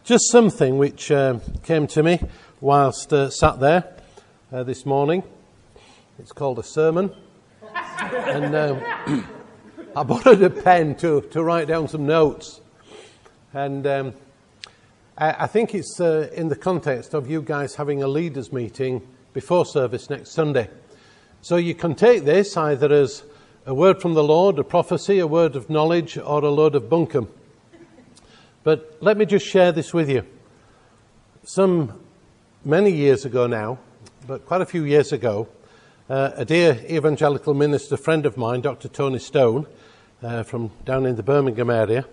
Just something which came to me whilst sat there this morning. It's called a sermon. And I borrowed a pen to write down some notes. And I think it's in the context of you guys having a leaders meeting before service next Sunday. So you can take this either as a word from the Lord, a prophecy, a word of knowledge, or a load of bunkum. But let me just share this with you. Many years ago now, but quite a few years ago, a dear evangelical minister friend of mine, Dr. Tony Stone, from down in the Birmingham area,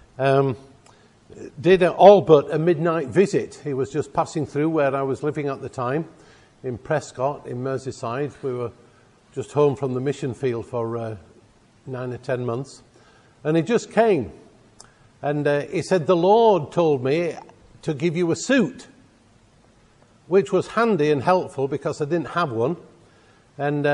did all but a midnight visit. He was just passing through where I was living at the time, in Prescott, in Merseyside. We were just home from the mission field for 9 or 10 months. And he just came. And he said, the Lord told me to give you a suit, which was handy and helpful because I didn't have one. And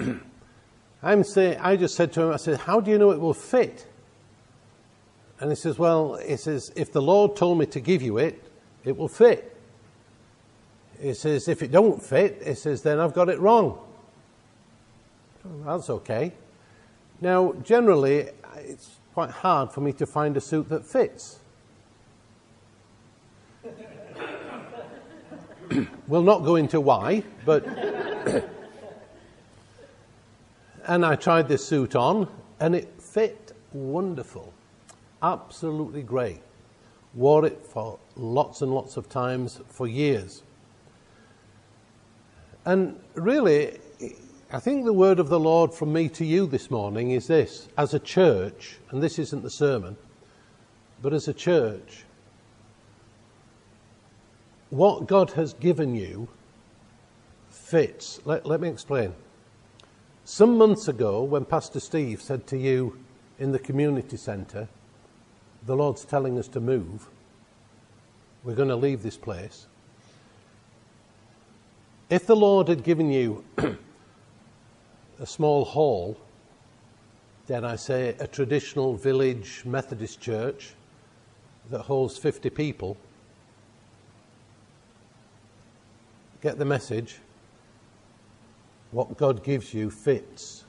I just said to him, I said, how do you know it will fit? And he says, if the Lord told me to give you it, it will fit. He says, if it don't fit, he says, then I've got it wrong. That's okay. Now, generally, it's quite hard for me to find a suit that fits. We'll not go into why, but... And I tried this suit on, and it fit wonderful. Absolutely great. Wore it for lots and lots of times for years. And really, I think the word of the Lord from me to you this morning is this. As a church, and this isn't the sermon, but as a church, what God has given you fits. Let me explain. Some months ago, when Pastor Steve said to you in the community centre, the Lord's telling us to move, we're going to leave this place. If the Lord had given you a small hall, dare I say, a traditional village Methodist church that holds 50 people, get the message. What God gives you fits.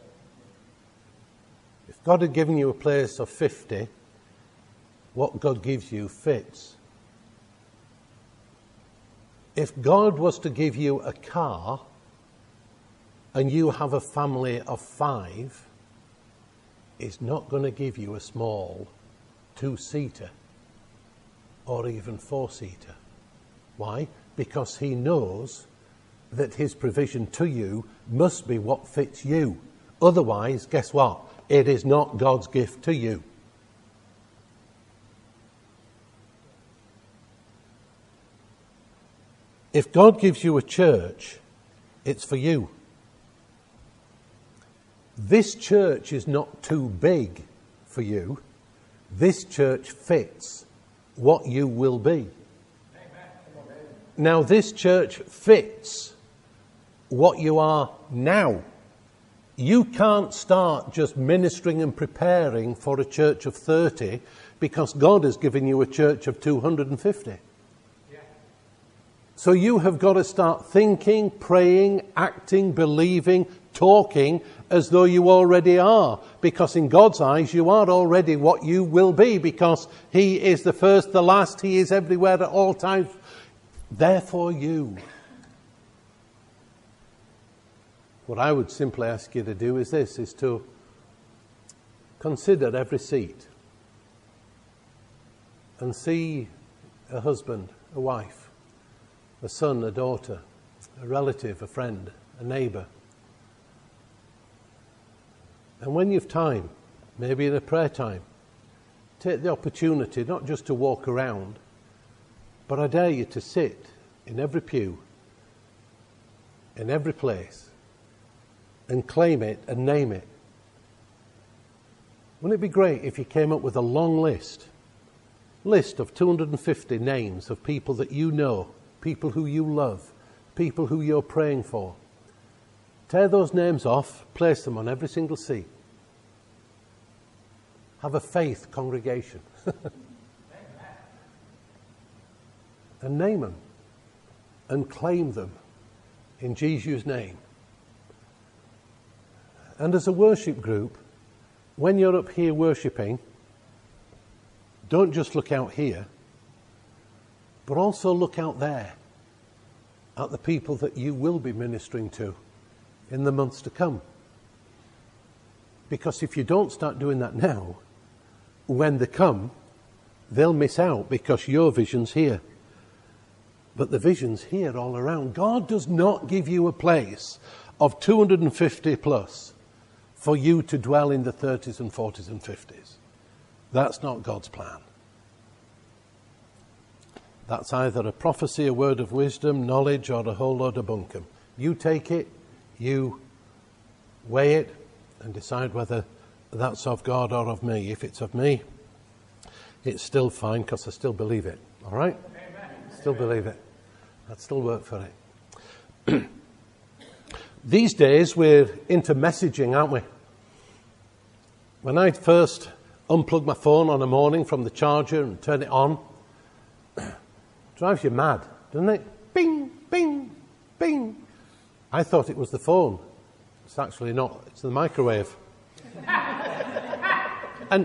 If God had given you a place of 50, what God gives you fits. If God was to give you a car and you have a family of 5, He's not going to give you a small 2-seater or even 4-seater. Why? Because He knows that His provision to you must be what fits you. Otherwise, guess what? It is not God's gift to you. If God gives you a church, it's for you. This church is not too big for you. This church fits what you will be. Now, this church fits what you are now. You can't start just ministering and preparing for a church of 30 because God has given you a church of 250. So you have got to start thinking, praying, acting, believing, talking as though you already are. Because in God's eyes, you are already what you will be. Because He is the first, the last. He is everywhere at all times. Therefore you. What I would simply ask you to do is this, is to consider every seat. And see a husband, a wife, a son, a daughter, a relative, a friend, a neighbour. And when you've time, maybe in a prayer time, take the opportunity not just to walk around, but I dare you to sit in every pew, in every place, and claim it and name it. Wouldn't it be great if you came up with a long list of 250 names of people that you know, people who you love, people who you're praying for. Tear those names off, place them on every single seat. Have a faith congregation. and name them and claim them in Jesus' name. And as a worship group, when you're up here worshipping, don't just look out here, but also look out there at the people that you will be ministering to in the months to come. Because if you don't start doing that now, when they come, they'll miss out because your vision's here. But the vision's here all around. God does not give you a place of 250 plus for you to dwell in the 30s and 40s and 50s. That's not God's plan. That's either a prophecy, a word of wisdom, knowledge, or a whole load of bunkum. You take it, you weigh it, and decide whether that's of God or of me. If it's of me, it's still fine because I still believe it. All right? Amen. Still believe it. I'd still work for it. These days we're into messaging, aren't we? When I first unplug my phone on a morning from the charger and turn it on, it drives you mad, doesn't it? Bing, bing, bing. I thought it was the phone. It's actually not. It's the microwave. And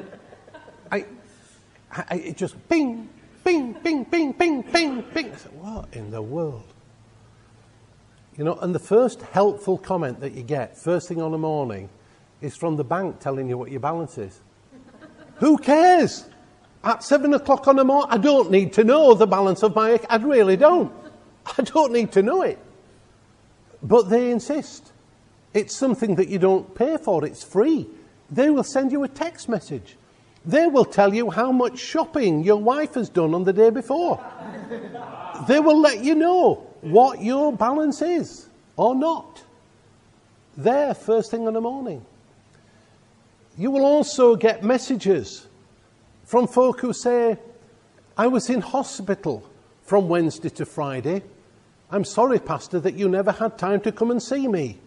it just bing, bing, bing, bing, bing, bing, bing. I said, what in the world? You know, and the first helpful comment that you get first thing on the morning is from the bank telling you what your balance is. Who cares? At 7 o'clock on the morning, I don't need to know the balance of my account. I really don't. I don't need to know it. But they insist. It's something that you don't pay for. It's free. They will send you a text message. They will tell you how much shopping your wife has done on the day before. They will let you know what your balance is or not. There, first thing in the morning. You will also get messages from folk who say, I was in hospital from Wednesday to Friday. I'm sorry, Pastor, that you never had time to come and see me.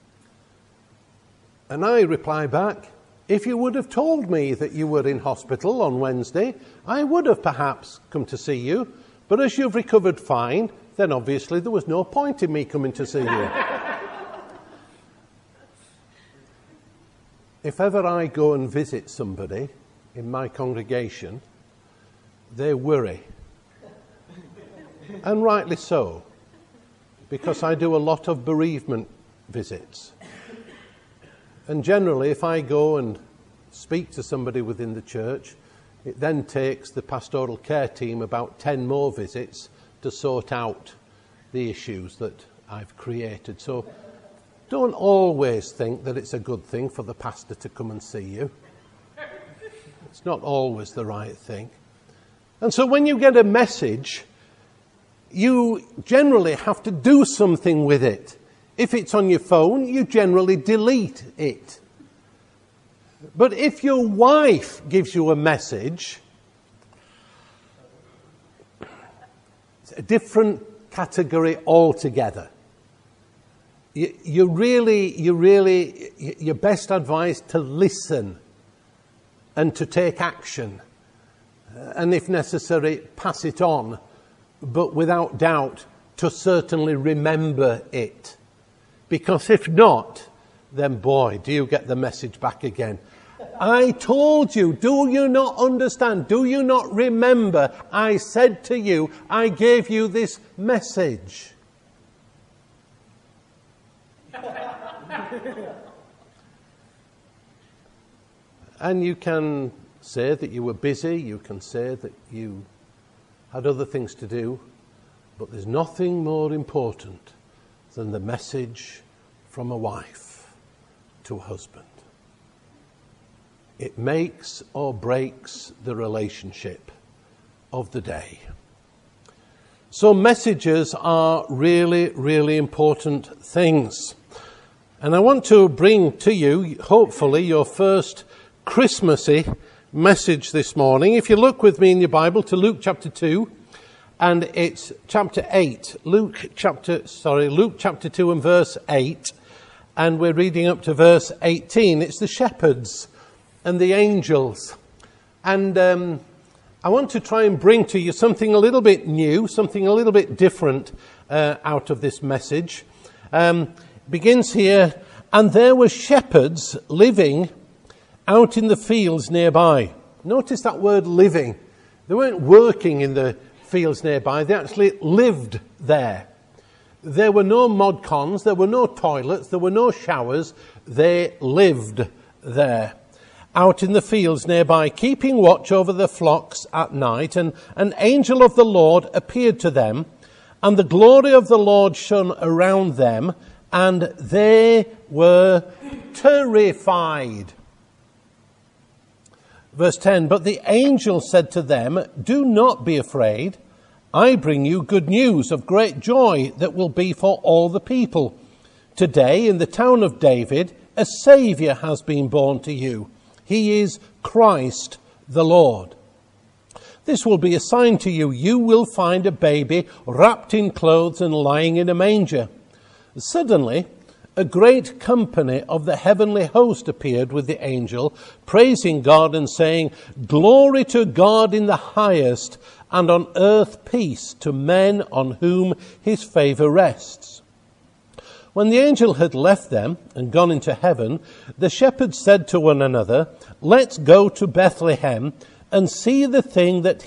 And I reply back, if you would have told me that you were in hospital on Wednesday, I would have perhaps come to see you. But as you've recovered fine, then obviously there was no point in me coming to see you. If ever I go and visit somebody in my congregation, they worry. And rightly so, because I do a lot of bereavement visits. And generally, if I go and speak to somebody within the church, it then takes the pastoral care team about 10 more visits to sort out the issues that I've created. So don't always think that it's a good thing for the pastor to come and see you. It's not always the right thing. And so when you get a message, you generally have to do something with it. If it's on your phone, you generally delete it. But if your wife gives you a message, it's a different category altogether. You're best advised to listen and to take action. And if necessary, pass it on. But without doubt, to certainly remember it. Because if not, then boy, do you get the message back again. I told you, do you not understand? Do you not remember? I said to you, I gave you this message. And you can say that you were busy, you can say that you had other things to do, but there's nothing more important than the message from a wife to a husband. It makes or breaks the relationship of the day. So messages are really, really important things. And I want to bring to you, hopefully, your first Christmassy message this morning. If you look with me in your Bible to Luke chapter 2, and it's chapter 8. Luke chapter 2 and verse 8. And we're reading up to verse 18. It's the shepherds and the angels. And I want to try and bring to you something a little bit new, something a little bit different out of this message. Begins here, and there were shepherds living out in the fields nearby. Notice that word living. They weren't working in the fields nearby, they actually lived there. There were no mod cons, there were no toilets, there were no showers, they lived there. Out in the fields nearby, keeping watch over the flocks at night, and an angel of the Lord appeared to them, and the glory of the Lord shone around them, and they were terrified. Verse 10, but the angel said to them, do not be afraid. I bring you good news of great joy that will be for all the people. Today in the town of David, a Saviour has been born to you. He is Christ the Lord. This will be a sign to you. You will find a baby wrapped in clothes and lying in a manger. Suddenly, a great company of the heavenly host appeared with the angel, praising God and saying, glory to God in the highest, and on earth peace to men on whom his favour rests. When the angel had left them and gone into heaven, the shepherds said to one another, let's go to Bethlehem and see the thing that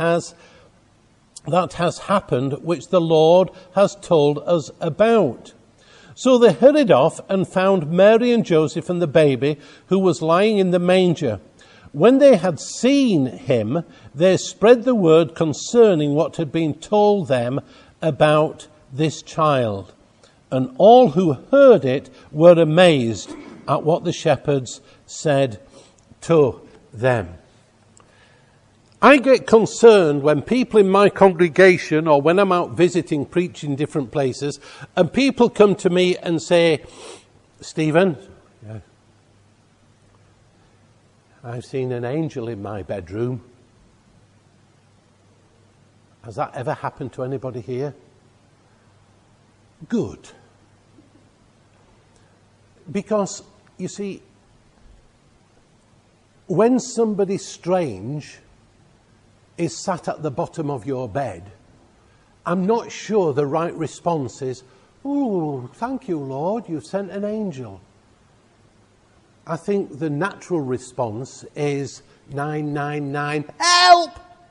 has happened, which the Lord has told us about. So they hurried off and found Mary and Joseph and the baby who was lying in the manger. When they had seen him, they spread the word concerning what had been told them about this child. And all who heard it were amazed at what the shepherds said to them. I get concerned when people in my congregation or when I'm out visiting, preaching different places, and people come to me and say, Stephen, I've seen an angel in my bedroom. Has that ever happened to anybody here? Good. Because, you see, when somebody strange is sat at the bottom of your bed, I'm not sure the right response is, "Ooh, thank you, Lord, you've sent an angel." I think the natural response is 999, help!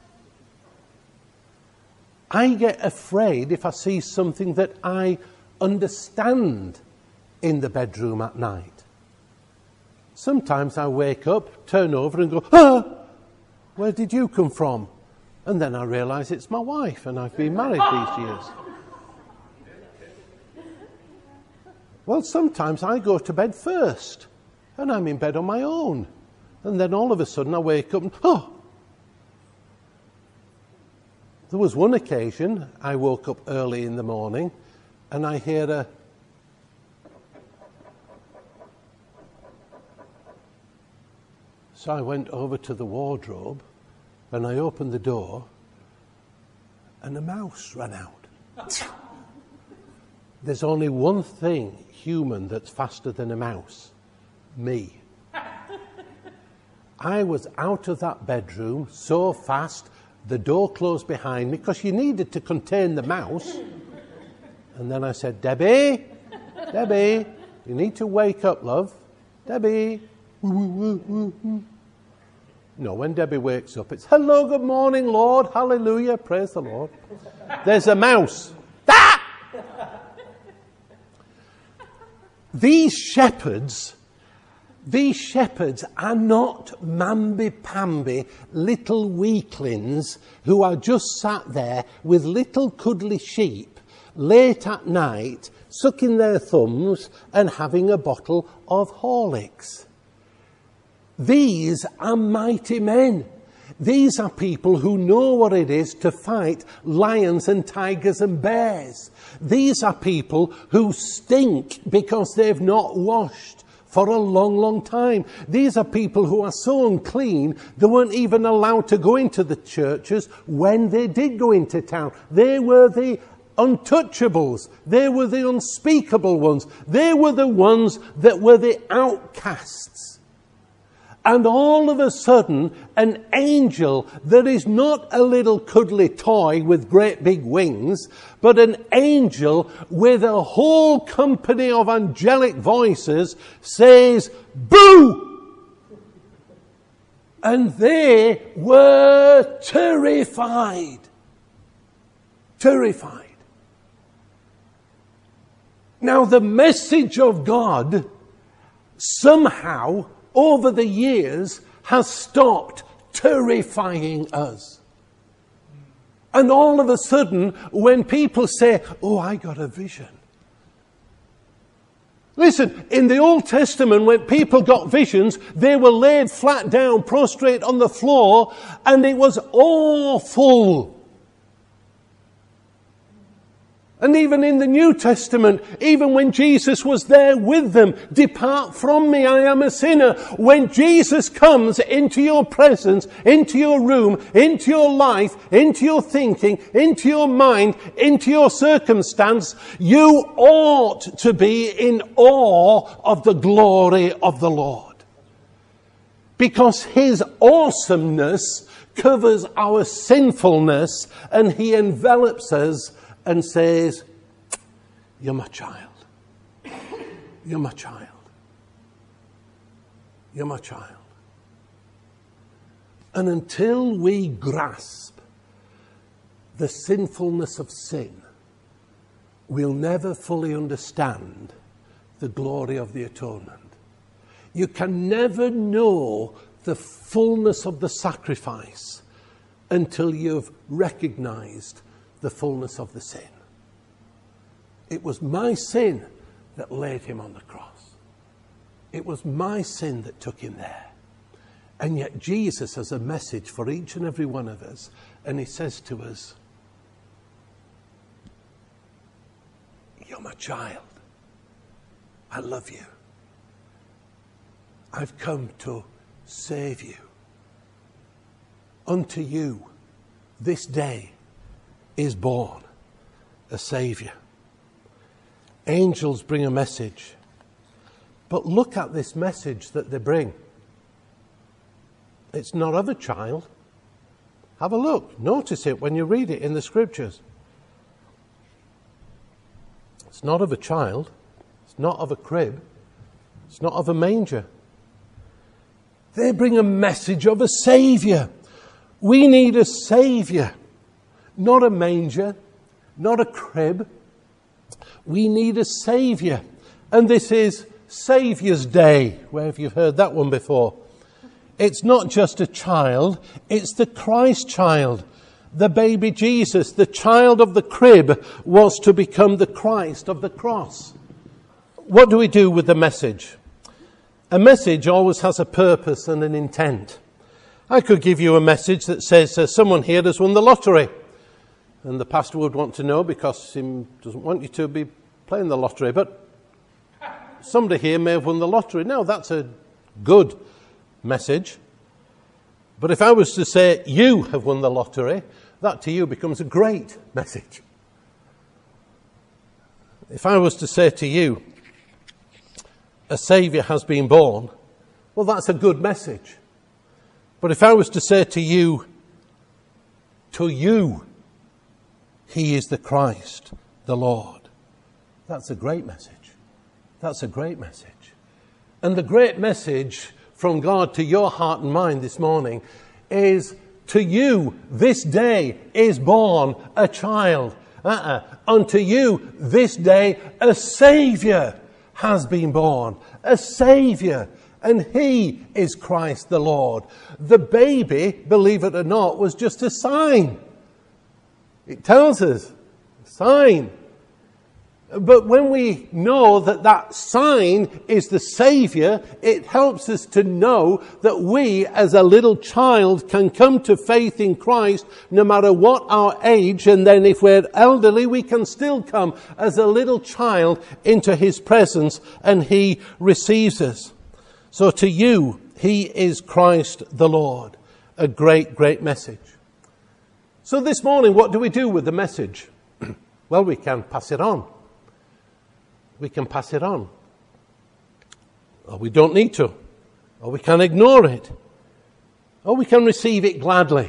I get afraid if I see something that I understand in the bedroom at night. Sometimes I wake up, turn over and go, where did you come from? And then I realise it's my wife and I've been married these years. Well, sometimes I go to bed first and I'm in bed on my own. And then all of a sudden I wake up and, There was one occasion I woke up early in the morning and I hear a So I went over to the wardrobe and I opened the door and a mouse ran out. There's only one thing human that's faster than a mouse. Me. I was out of that bedroom so fast, the door closed behind me because you needed to contain the mouse. And then I said, Debbie, you need to wake up, love. Debbie. No, when Debbie wakes up, it's, hello, good morning, Lord, hallelujah, praise the Lord. There's a mouse. Ah! These shepherds are not mamby-pamby little weaklings who are just sat there with little cuddly sheep late at night, sucking their thumbs and having a bottle of Horlicks. These are mighty men. These are people who know what it is to fight lions and tigers and bears. These are people who stink because they've not washed for a long, long time. These are people who are so unclean, they weren't even allowed to go into the churches when they did go into town. They were the untouchables. They were the unspeakable ones. They were the ones that were the outcasts. And all of a sudden, an angel that is not a little cuddly toy with great big wings, but an angel with a whole company of angelic voices says, "Boo!" And they were terrified. Terrified. Now, the message of God somehow over the years has stopped terrifying us. And all of a sudden, when people say, "Oh, I got a vision." Listen, in the Old Testament, when people got visions, they were laid flat down, prostrate on the floor, and it was awful. And even in the New Testament, even when Jesus was there with them, "Depart from me, I am a sinner." When Jesus comes into your presence, into your room, into your life, into your thinking, into your mind, into your circumstance, you ought to be in awe of the glory of the Lord. Because His awesomeness covers our sinfulness, and He envelops us and says, "You're my child. You're my child. You're my child." And until we grasp the sinfulness of sin, we'll never fully understand the glory of the atonement. You can never know the fullness of the sacrifice until you've recognized the fullness of the sin. It was my sin that laid Him on the cross. It was my sin that took Him there. And yet Jesus has a message for each and every one of us. And He says to us, "You're my child. I love you. I've come to save you. Unto you this day is born a Saviour." Angels bring a message. But look at this message that they bring. It's not of a child. Have a look. Notice it when you read it in the Scriptures. It's not of a child. It's not of a crib. It's not of a manger. They bring a message of a Saviour. We need a Saviour. Not a manger, not a crib. We need a Saviour. And this is Saviour's Day. Where have you heard that one before? It's not just a child, it's the Christ child. The baby Jesus, the child of the crib, was to become the Christ of the cross. What do we do with the message? A message always has a purpose and an intent. I could give you a message that says someone here has won the lottery. And the pastor would want to know because he doesn't want you to be playing the lottery. But somebody here may have won the lottery. Now, that's a good message. But if I was to say, "You have won the lottery," that to you becomes a great message. If I was to say to you, "A Saviour has been born," well, that's a good message. But if I was to say to you, "He is the Christ, the Lord," that's a great message. That's a great message. And the great message from God to your heart and mind this morning is, to you this day is born a child. Unto you this day a Saviour has been born. A Saviour. And He is Christ the Lord. The baby, believe it or not, was just a sign. It tells us, a sign. But when we know that that sign is the Saviour, it helps us to know that we, as a little child, can come to faith in Christ no matter what our age. And then if we're elderly, we can still come as a little child into His presence and He receives us. So to you, He is Christ the Lord. A great, great message. So this morning, what do we do with the message? Well, we can pass it on. We can pass it on. Or we don't need to. or we can ignore it, or we can receive it gladly.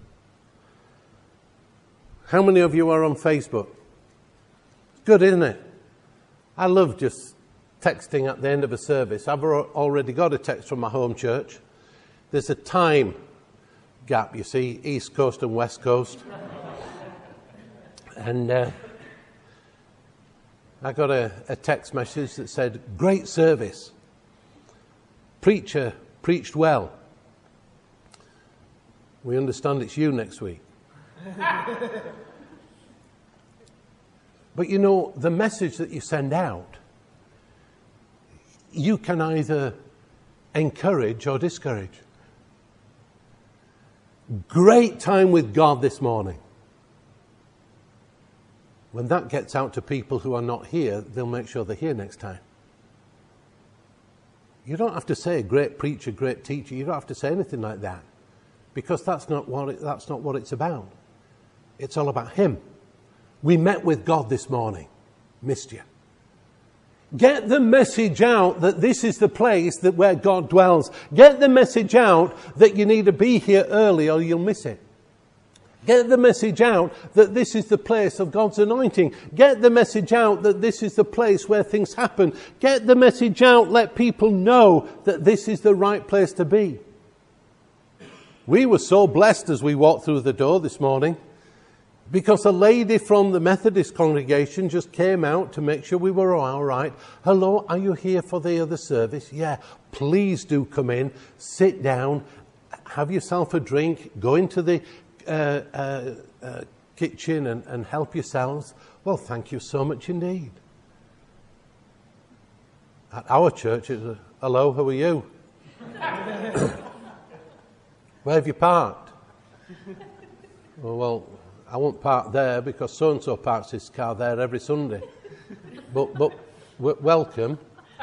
How many of you are on Facebook? Good, isn't it? I love just texting at the end of a service. I've already got a text from my home church. There's a time gap, you see, East Coast and West Coast. And I got a text message that said, "Great service. Preacher preached well. We understand it's you next week." But you know, the message that you send out, you can either encourage or discourage. Great time with God this morning. When that gets out to people who are not here, they'll make sure they're here next time. You don't have to say great preacher, great teacher. You don't have to say anything like that, because that's not what it's about. It's all about Him. We met with God this morning. Missed you. Get the message out that this is the place where God dwells. Get the message out that you need to be here early or you'll miss it. Get the message out that this is the place of God's anointing. Get the message out that this is the place where things happen. Get the message out. Let people know that this is the right place to be. We were so blessed as we walked through the door this morning, because a lady from the Methodist congregation just came out to make sure we were all right. "Hello, are you here for the other service?" "Yeah, please do come in, sit down, have yourself a drink, go into the kitchen and help yourselves." Well, thank you so much indeed. At our church, it's "Hello, how are you?" "Where have you parked?" "Oh, well, I won't park there because so-and-so parks his car there every Sunday. But welcome.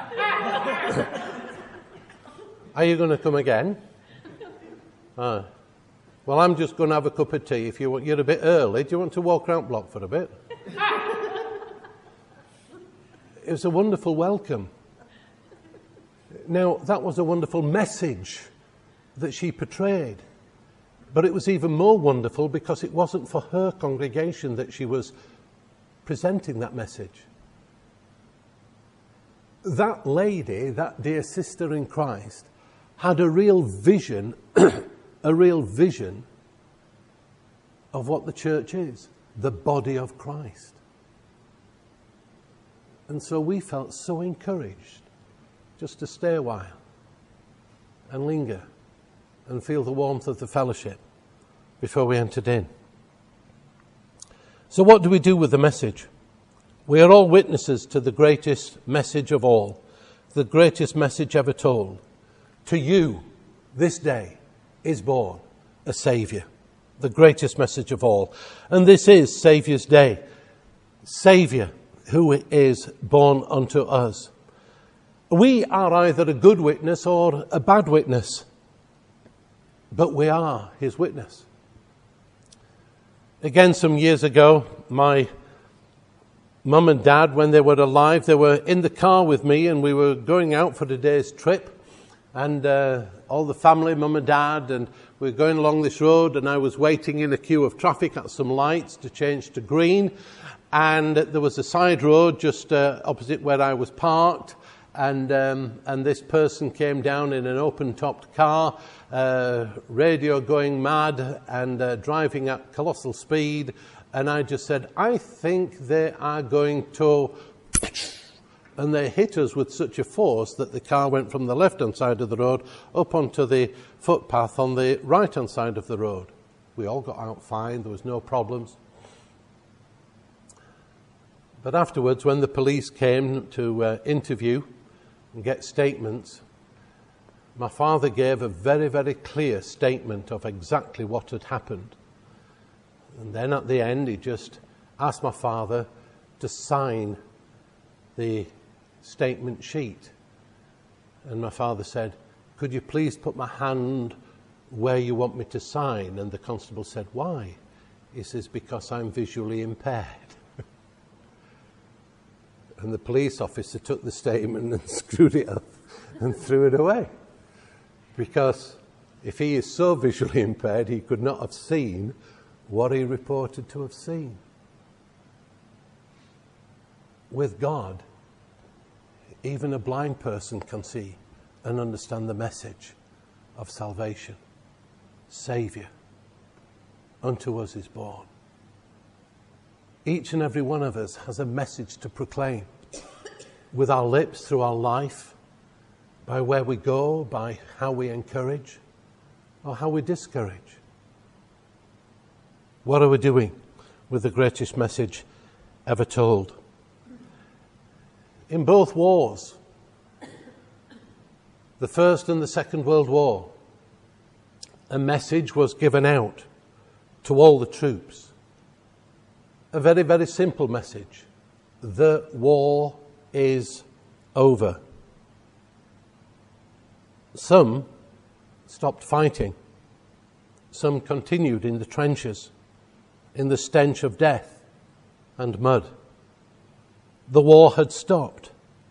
Are you going to come again?" "Well, I'm just going to have a cup of tea. If you're a bit early, do you want to walk around block for a bit?" It was a wonderful welcome. Now, that was a wonderful message that she portrayed. But it was even more wonderful because it wasn't for her congregation that she was presenting that message. That lady, that dear sister in Christ, had a real vision, of what the church is, the body of Christ. And so we felt so encouraged just to stay a while and linger and feel the warmth of the fellowship before we entered in. So what do we do with the message? We are all witnesses to the greatest message of all, the greatest message ever told. To you, this day, is born a Saviour, the greatest message of all. And this is Saviour's Day. Saviour, who is born unto us. We are either a good witness or a bad witness, but we are His witness. Again, some years ago, my mum and dad, when they were alive, they were in the car with me and we were going out for the day's trip. And all the family, mum and dad, and we were going along this road, and I was waiting in a queue of traffic at some lights to change to green. And there was a side road just opposite where I was parked. And this person came down in an open-topped car, radio going mad and driving at colossal speed. And I just said, "I think they are going to..." And they hit us with such a force that the car went from the left-hand side of the road up onto the footpath on the right-hand side of the road. We all got out fine. There was no problems. But afterwards, when the police came to interview and get statements, my father gave a very, very clear statement of exactly what had happened. And then at the end, he just asked my father to sign the statement sheet. And my father said, "Could you please put my hand where you want me to sign?" And the constable said, "Why?" He says, "Because I'm visually impaired." And the police officer took the statement and screwed it up and threw it away. Because if he is so visually impaired, he could not have seen what he reported to have seen. With God, even a blind person can see and understand the message of salvation. Saviour, unto us is born. Each and every one of us has a message to proclaim with our lips, through our life, by where we go, by how we encourage or how we discourage. What are we doing with the greatest message ever told? In both wars, the First and the Second World War, a message was given out to all the troops. A very, very simple message. The war is over. Some stopped fighting. Some continued in the trenches, in the stench of death and mud. The war had stopped.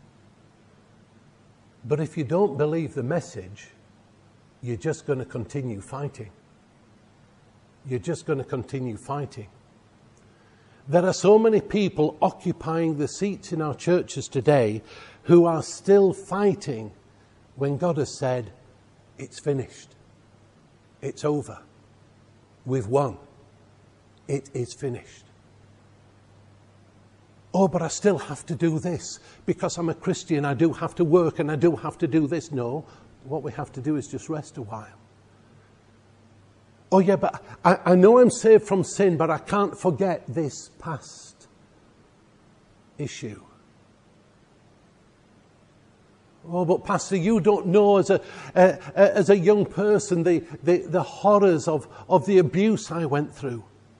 But if you don't believe the message, you're just going to continue fighting. You're just going to continue fighting. There are so many people occupying the seats in our churches today who are still fighting when God has said, it's finished. It's over. We've won. It is finished. Oh, but I still have to do this. Because I'm a Christian, I do have to work and I do have to do this. No, what we have to do is just rest a while. Oh yeah, but I know I'm saved from sin, but I can't forget this past issue. Oh, but Pastor, you don't know as a young person the horrors of the abuse I went through.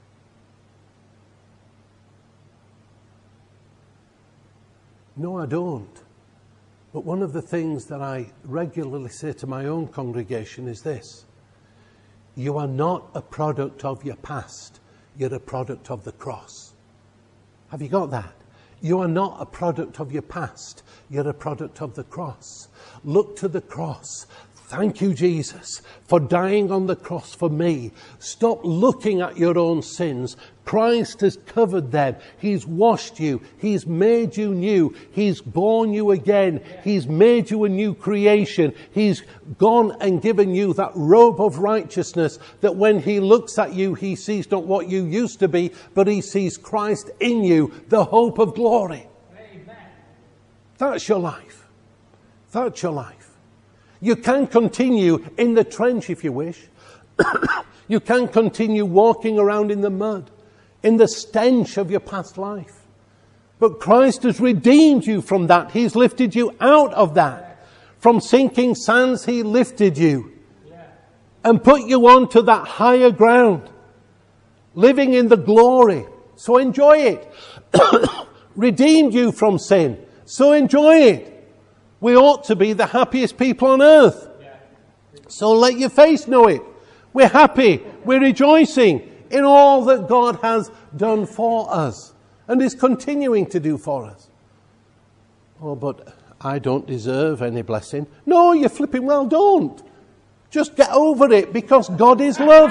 No, I don't. But one of the things that I regularly say to my own congregation is this. You are not a product of your past. You're a product of the cross. Have you got that? You are not a product of your past. You're a product of the cross. Look to the cross. Thank you, Jesus, for dying on the cross for me. Stop looking at your own sins. Christ has covered them. He's washed you. He's made you new. He's born you again. He's made you a new creation. He's gone and given you that robe of righteousness that when he looks at you, he sees not what you used to be, but he sees Christ in you, the hope of glory. Amen. That's your life. That's your life. You can continue in the trench if you wish. You can continue walking around in the mud, in the stench of your past life. But Christ has redeemed you from that. He's lifted you out of that. From sinking sands, he lifted you and put you onto that higher ground, living in the glory. So enjoy it. Redeemed you from sin. So enjoy it. We ought to be the happiest people on earth. So let your face know it. We're happy. We're rejoicing in all that God has done for us and is continuing to do for us. Oh, but I don't deserve any blessing. No, you flipping well don't. Just get over it because God is love.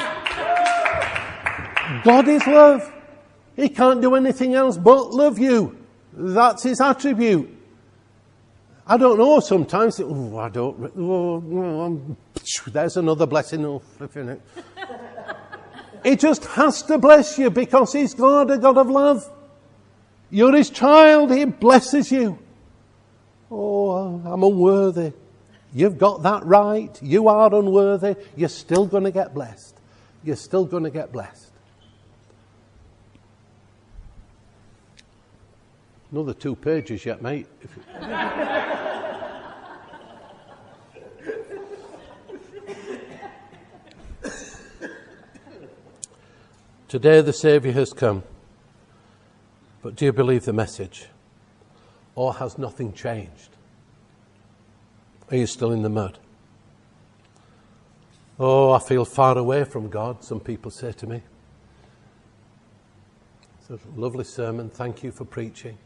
God is love. He can't do anything else but love you. That's his attribute. I don't know sometimes. There's another blessing. Oh, flipping it. He just has to bless you because he's God, a God of love. You're his child. He blesses you. Oh, I'm unworthy. You've got that right. You are unworthy. You're still going to get blessed. You're still going to get blessed. Another 2 pages yet, mate. Today the Saviour has come. But do you believe the message? Or has nothing changed? Are you still in the mud? Oh, I feel far away from God, some people say to me. It's a lovely sermon, thank you for preaching.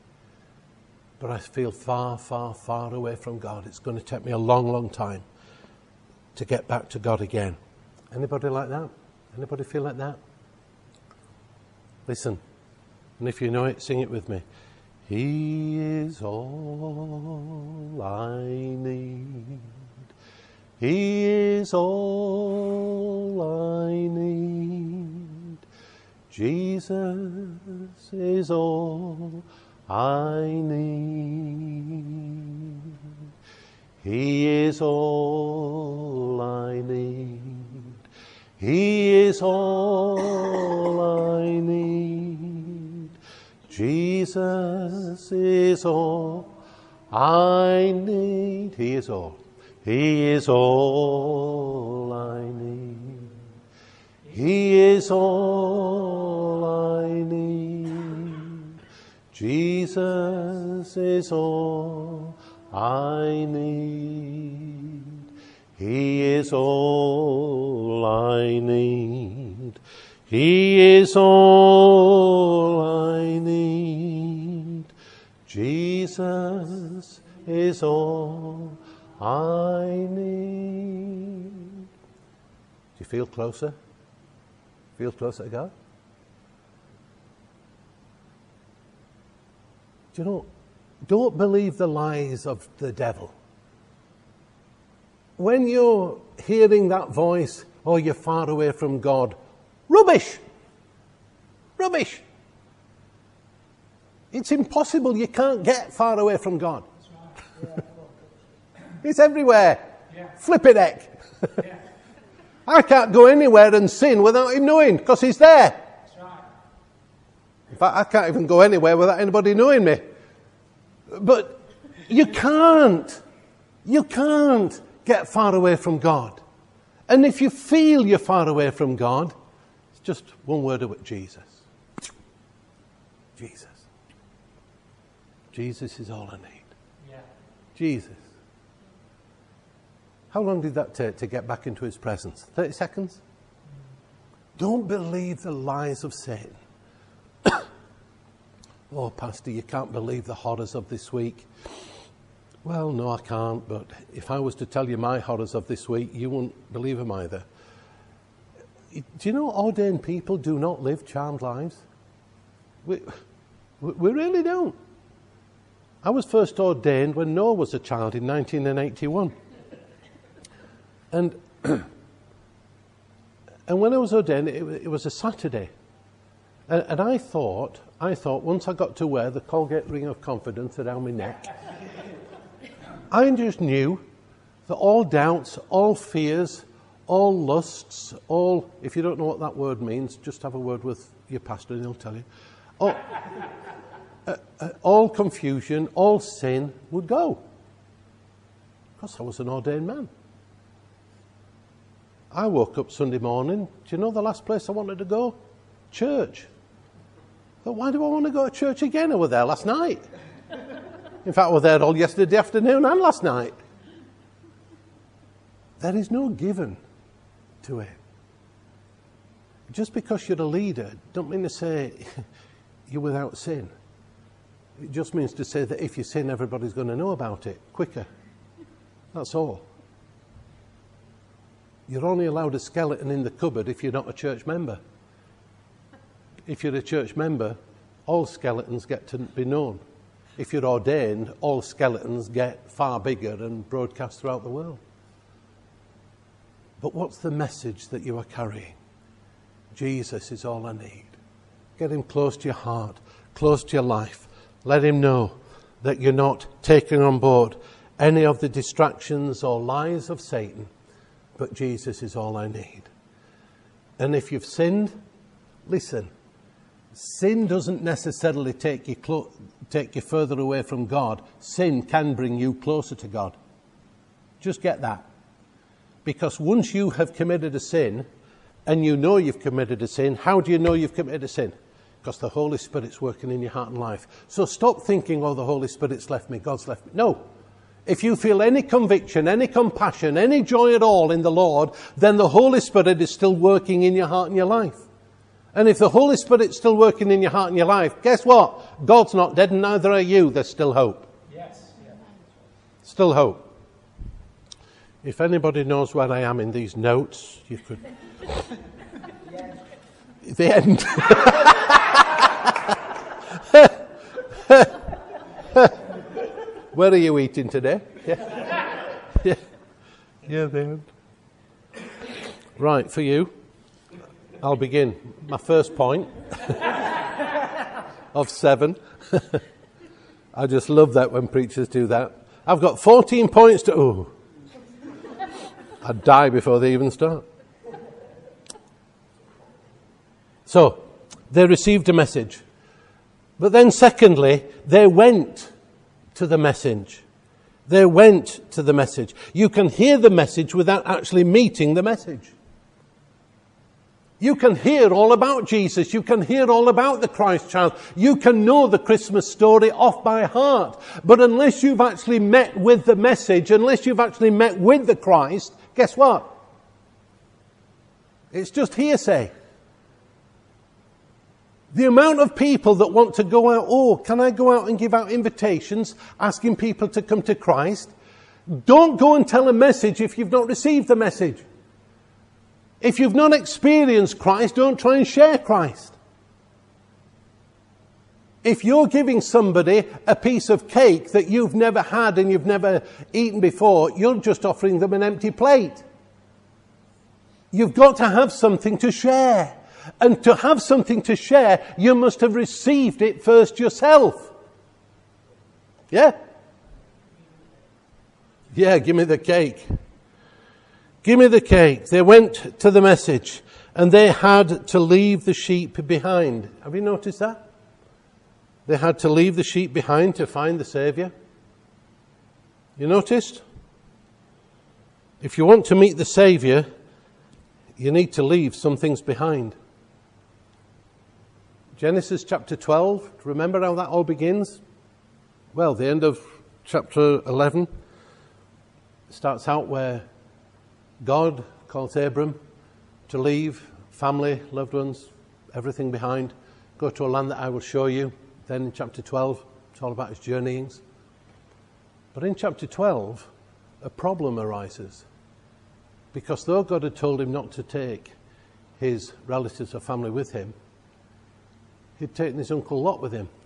But I feel far, far, far away from God. It's going to take me a long, long time to get back to God again. Anybody like that? Anybody feel like that? Listen. And if you know it, sing it with me. He is all I need. He is all I need. Jesus is all I need. He is all I need. He is all I need. Jesus is all I need. He is all. He is all I need. He is all I need. Jesus is all I need. He is all I need. He is all I need. Jesus is all I need. Do you feel closer? Feel closer to God? Do you know, don't believe the lies of the devil. When you're hearing that voice, oh, you're far away from God, rubbish! Rubbish! It's impossible. You can't get far away from God. It's everywhere. Flippin' heck. I can't go anywhere and sin without him knowing, because he's there. In fact, I can't even go anywhere without anybody knowing me. But you can't get far away from God. And if you feel you're far away from God, it's just one word of it, Jesus. Jesus. Jesus is all I need. Yeah. Jesus. How long did that take to get back into his presence? 30 seconds? Don't believe the lies of Satan. Oh, Pastor, you can't believe the horrors of this week. Well, no, I can't, but if I was to tell you my horrors of this week, you wouldn't believe them either. Do you know ordained people do not live charmed lives? We really don't. I was first ordained when Noah was a child in 1981. And when I was ordained, it was a Saturday. And I thought once I got to wear the Colgate ring of confidence around my neck, I just knew that all doubts, all fears, all lusts, all, if you don't know what that word means, just have a word with your pastor and he'll tell you. All confusion, all sin would go. Because I was an ordained man. I woke up Sunday morning. Do you know the last place I wanted to go? Church. But why do I want to go to church again? I was there last night. In fact, I was there all yesterday afternoon and last night. There is no given to it. Just because you're a leader, don't mean to say you're without sin. It just means to say that if you sin, everybody's going to know about it quicker. That's all. You're only allowed a skeleton in the cupboard if you're not a church member. If you're a church member, all skeletons get to be known. If you're ordained, all skeletons get far bigger and broadcast throughout the world. But what's the message that you are carrying? Jesus is all I need. Get him close to your heart, close to your life. Let him know that you're not taking on board any of the distractions or lies of Satan, but Jesus is all I need. And if you've sinned, listen, sin doesn't necessarily take you further away from God. Sin can bring you closer to God. Just get that. Because once you have committed a sin, and you know you've committed a sin, how do you know you've committed a sin? Because the Holy Spirit's working in your heart and life. So stop thinking, oh, the Holy Spirit's left me, God's left me. No. If you feel any conviction, any compassion, any joy at all in the Lord, then the Holy Spirit is still working in your heart and your life. And if the Holy Spirit's still working in your heart and your life, guess what? God's not dead and neither are you. There's still hope. Yes. Still hope. If anybody knows where I am in these notes, you could... The end. Where are you eating today? Yeah, the end. Right, for you, I'll begin. My first point of 7. I just love that when preachers do that. I've got 14 points to... Oh, I'd die before they even start. So, they received a message. But then secondly, they went to the message. They went to the message. You can hear the message without actually meeting the message. You can hear all about Jesus. You can hear all about the Christ child. You can know the Christmas story off by heart. But unless you've actually met with the message, unless you've actually met with the Christ, guess what? It's just hearsay. The amount of people that want to go out, oh, can I go out and give out invitations, asking people to come to Christ? Don't go and tell a message if you've not received the message. If you've not experienced Christ, don't try and share Christ. If you're giving somebody a piece of cake that you've never had and you've never eaten before, you're just offering them an empty plate. You've got to have something to share. And to have something to share, you must have received it first yourself. Yeah? Yeah, give me the cake. Give me the cake. They went to the message and they had to leave the sheep behind. Have you noticed that? They had to leave the sheep behind to find the Saviour. You noticed? If you want to meet the Saviour, you need to leave some things behind. Genesis chapter 12, remember how that all begins? Well, the end of chapter 11 starts out where God calls Abram to leave family, loved ones, everything behind, go to a land that I will show you. Then in chapter 12, it's all about his journeyings. But in chapter 12, a problem arises. Because though God had told him not to take his relatives or family with him, he'd taken his uncle Lot with him.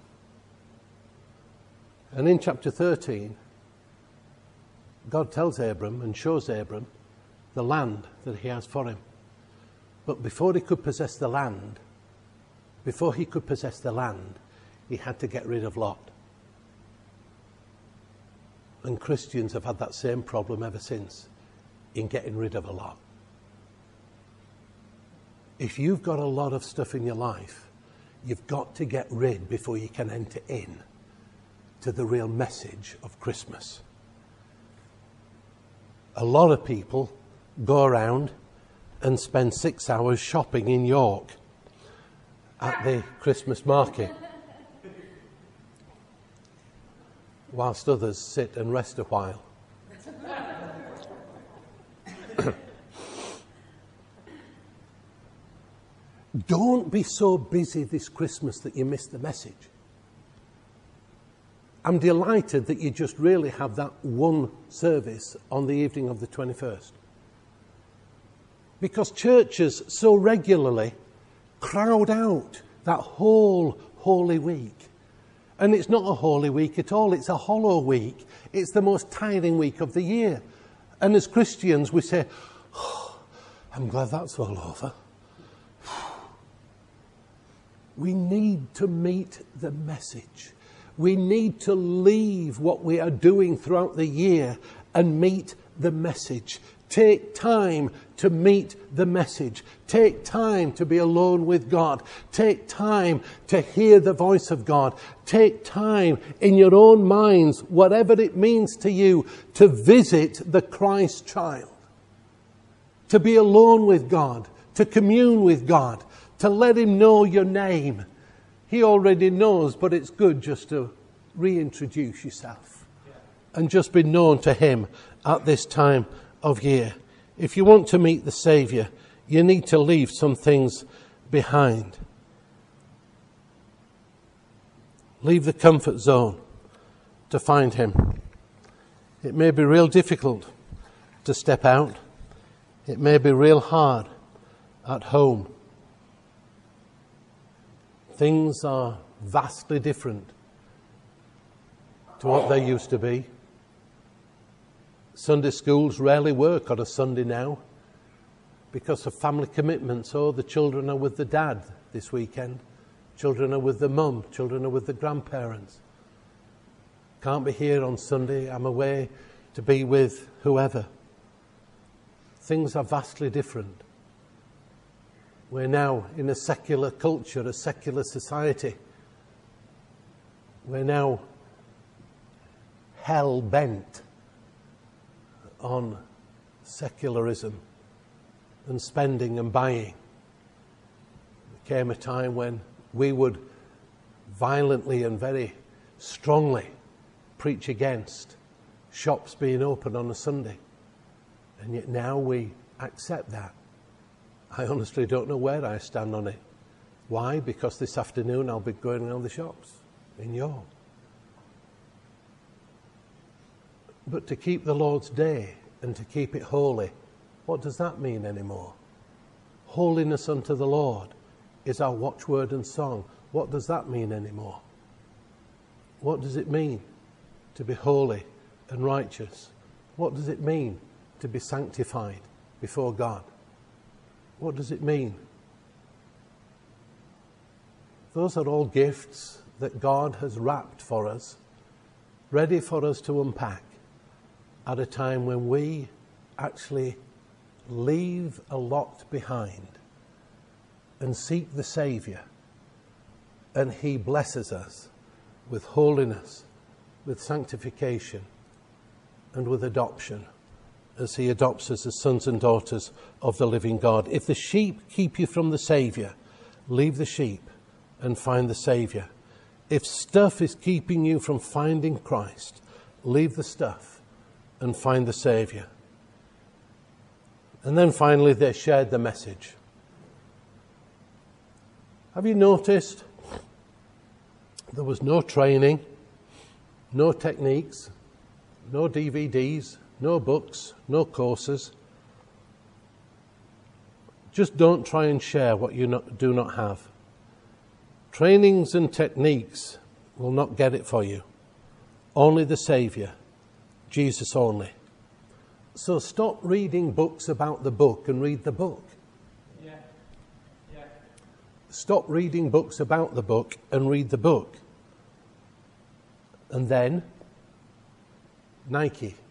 And in chapter 13, God tells Abram and shows Abram the land that he has for him. But before he could possess the land, he had to get rid of Lot. And Christians have had that same problem ever since, in getting rid of a lot. If you've got a lot of stuff in your life, you've got to get rid before you can enter in to the real message of Christmas. A lot of people go around and spend 6 hours shopping in York at the Christmas market, whilst others sit and rest a while. Don't be so busy this Christmas that you miss the message. I'm delighted that you just really have that one service on the evening of the 21st. Because churches so regularly crowd out that whole Holy Week. And it's not a holy week at all, it's a hollow week. It's the most tiring week of the year. And as Christians we say, oh, I'm glad that's all over. We need to meet the message. We need to leave what we are doing throughout the year and meet the message. Take time to meet the message. Take time to be alone with God. Take time to hear the voice of God. Take time in your own minds, whatever it means to you, to visit the Christ child. To be alone with God. To commune with God. To let him know your name. He already knows, but it's good just to reintroduce yourself and just be known to him at this time of year. If you want to meet the Saviour, you need to leave some things behind. Leave the comfort zone to find him. It may be real difficult to step out. It may be real hard at home. Things are vastly different to what they used to be. Sunday schools rarely work on a Sunday now because of family commitments. Oh, the children are with the dad this weekend. Children are with the mum. Children are with the grandparents. Can't be here on Sunday. I'm away to be with whoever. Things are vastly different. We're now in a secular culture, a secular society. We're now hell-bent on secularism and spending and buying. There came a time when we would violently and very strongly preach against shops being open on a Sunday. And yet now we accept that. I honestly don't know where I stand on it. Why? Because this afternoon I'll be going around the shops in York. But to keep the Lord's Day and to keep it holy, what does that mean anymore? Holiness unto the Lord is our watchword and song. What does that mean anymore? What does it mean to be holy and righteous? What does it mean to be sanctified before God? What does it mean? Those are all gifts that God has wrapped for us, ready for us to unpack at a time when we actually leave a lot behind and seek the Saviour, and He blesses us with holiness, with sanctification, and with adoption, as He adopts us as sons and daughters of the living God. If the sheep keep you from the Saviour, leave the sheep and find the Saviour. If stuff is keeping you from finding Christ, leave the stuff and find the Saviour. And then finally they shared the message. Have you noticed there was no training, no techniques, no DVDs, no books, no courses? Just don't try and share what you do not have. Trainings and techniques will not get it for you. Only the Saviour, Jesus only. So stop reading books about the book and read the book. Yeah. Stop reading books about the book and read the book. And then, Nike.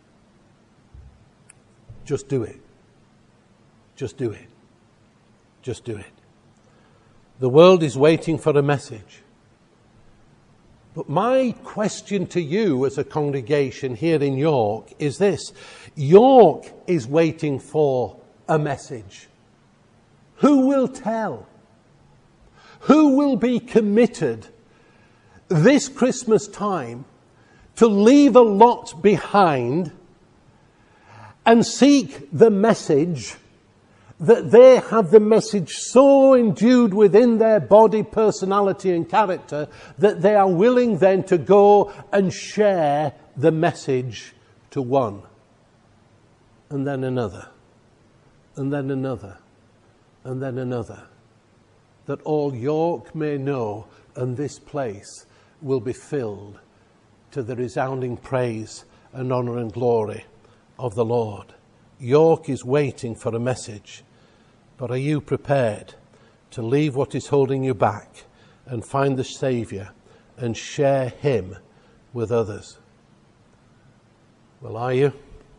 Just do it. Just do it. Just do it. The world is waiting for a message. But my question to you as a congregation here in York is this. York is waiting for a message. Who will tell? Who will be committed this Christmas time to leave a lot behind and seek the message, that they have the message so endued within their body, personality and character that they are willing then to go and share the message to one, and then another, and then another, and then another, that all York may know and this place will be filled to the resounding praise and honour and glory of the Lord. York is waiting for a message. But are you prepared to leave what is holding you back and find the Saviour and share Him with others? Well, are you?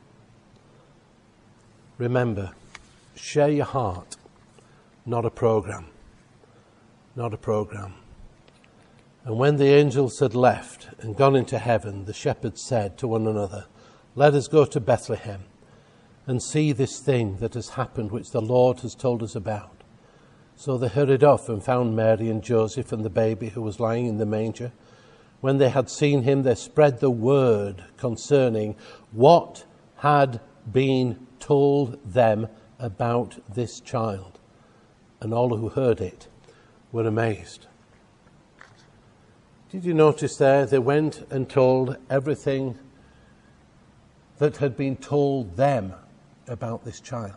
Remember, share your heart, not a program. Not a program. And when the angels had left and gone into heaven, the shepherds said to one another, "Let us go to Bethlehem and see this thing that has happened, which the Lord has told us about." So they hurried off and found Mary and Joseph and the baby who was lying in the manger. When they had seen him, they spread the word concerning what had been told them about this child. And all who heard it were amazed. Did you notice there? They went and told everything that had been told them about this child.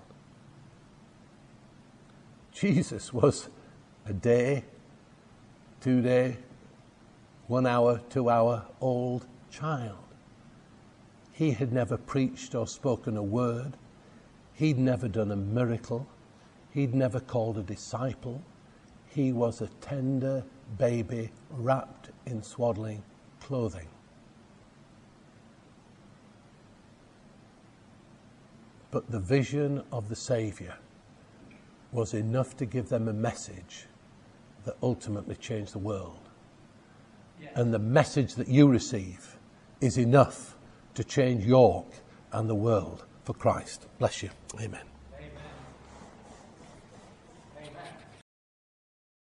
Jesus was a day, 2 day, 1 hour, 2 hour old child. He had never preached or spoken a word. He'd never done a miracle. He'd never called a disciple. He was a tender baby wrapped in swaddling clothing. But the vision of the Saviour was enough to give them a message that ultimately changed the world. Yeah. And the message that you receive is enough to change York and the world for Christ. Bless you. Amen.